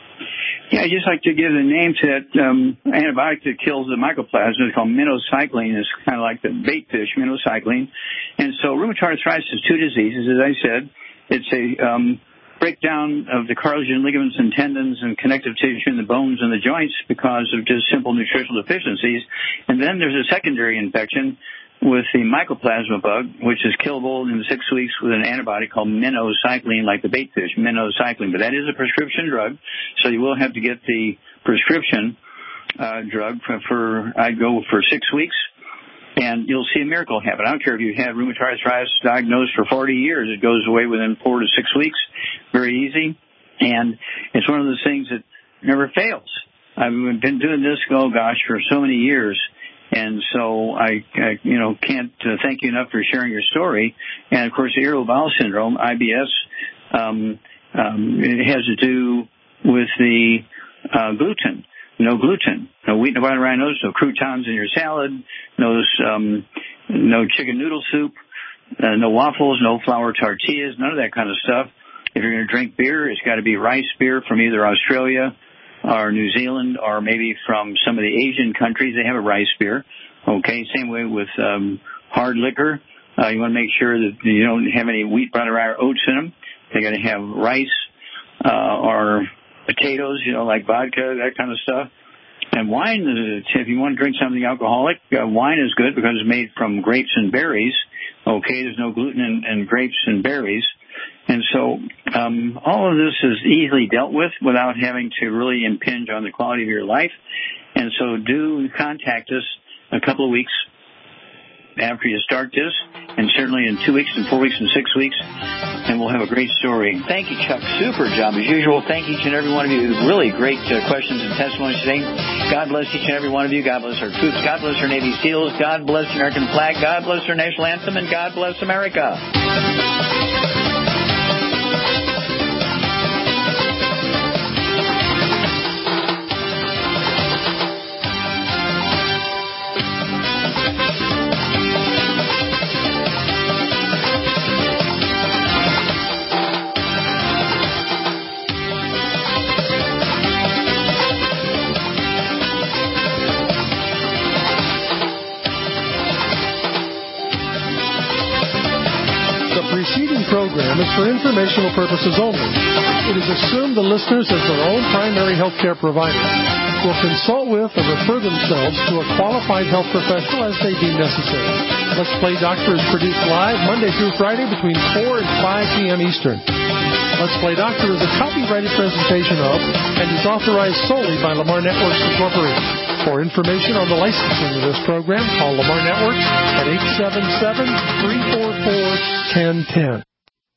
Yeah, I'd just like to give the name to that um, antibiotic that kills the mycoplasma. It's called minocycline. It's kind of like the bait fish, minocycline. And so rheumatoid arthritis is two diseases, as I said. It's a um, breakdown of the cartilage, ligaments, and tendons and connective tissue in the bones and the joints because of just simple nutritional deficiencies. And then there's a secondary infection with the mycoplasma bug, which is killable in six weeks with an antibiotic called minocycline, like the bait fish, minocycline. But that is a prescription drug, so you will have to get the prescription uh, drug for, for, I go for six weeks, and you'll see a miracle happen. I don't care if you had rheumatoid arthritis diagnosed for forty years. It goes away within four to six weeks. Very easy. And it's one of those things that never fails. I've been doing this, oh gosh, for so many years. And so I, I you know, can't uh, thank you enough for sharing your story. And, of course, irritable bowel syndrome, I B S, um, um, it has to do with the uh, gluten. No gluten, no wheat, no barley, no no croutons in your salad, no, um, no chicken noodle soup, uh, no waffles, no flour tortillas, none of that kind of stuff. If you're going to drink beer, it's got to be rice beer from either Australia or New Zealand, or maybe from some of the Asian countries. They have a rice beer. Okay, same way with um, hard liquor. Uh, you want to make sure that you don't have any wheat, barley, or oats in them. They got to have rice uh, or potatoes, you know, like vodka, that kind of stuff. And wine, if you want to drink something alcoholic, uh, wine is good because it's made from grapes and berries. Okay, there's no gluten in, in grapes and berries. And so um, all of this is easily dealt with without having to really impinge on the quality of your life. And so do contact us a couple of weeks after you start this, and certainly in two weeks and four weeks and six weeks, and we'll have a great story. Thank you, Chuck. Super job as usual. Thank each and every one of you. Really great uh, questions and testimonies today. God bless each and every one of you. God bless our troops. God bless our Navy SEALs. God bless the American flag. God bless our national anthem, and God bless America. Program is for informational purposes only. It is assumed the listeners, as their own primary health care provider, will consult with or refer themselves to a qualified health professional as they deem necessary. Let's Play Doctor is produced live Monday through Friday between four and five p.m. Eastern. Let's Play Doctor is a copyrighted presentation of and is authorized solely by Lamar Networks Incorporated. For information on the licensing of this program, call Lamar Networks at eight seven seven, three four four, one zero one zero.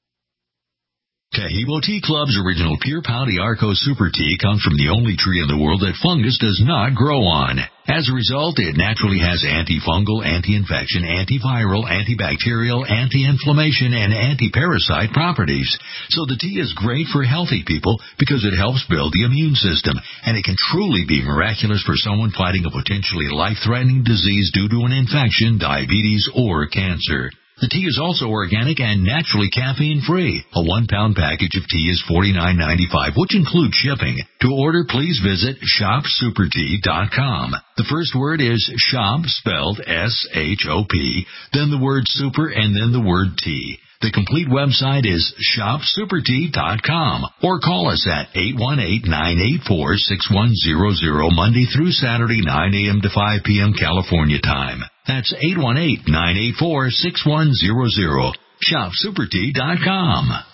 Taheebo Tea Club's original Pure Pau d'Arco Super Tea comes from the only tree in the world that fungus does not grow on. As a result, it naturally has antifungal, anti-infection, antiviral, antibacterial, anti-inflammation, and anti-parasite properties. So the tea is great for healthy people because it helps build the immune system, and it can truly be miraculous for someone fighting a potentially life-threatening disease due to an infection, diabetes, or cancer. The tea is also organic and naturally caffeine-free. A one-pound package of tea is forty-nine ninety-five, which includes shipping. To order, please visit shop super tea dot com. The first word is shop, spelled S H O P, then the word super, and then the word tea. The complete website is shop super tea dot com, or call us at eight one eight, nine eight four, six one zero zero Monday through Saturday, nine a.m. to five p.m. California time. That's eight one eight, nine eight four, six one zero zero. shop super tea dot com.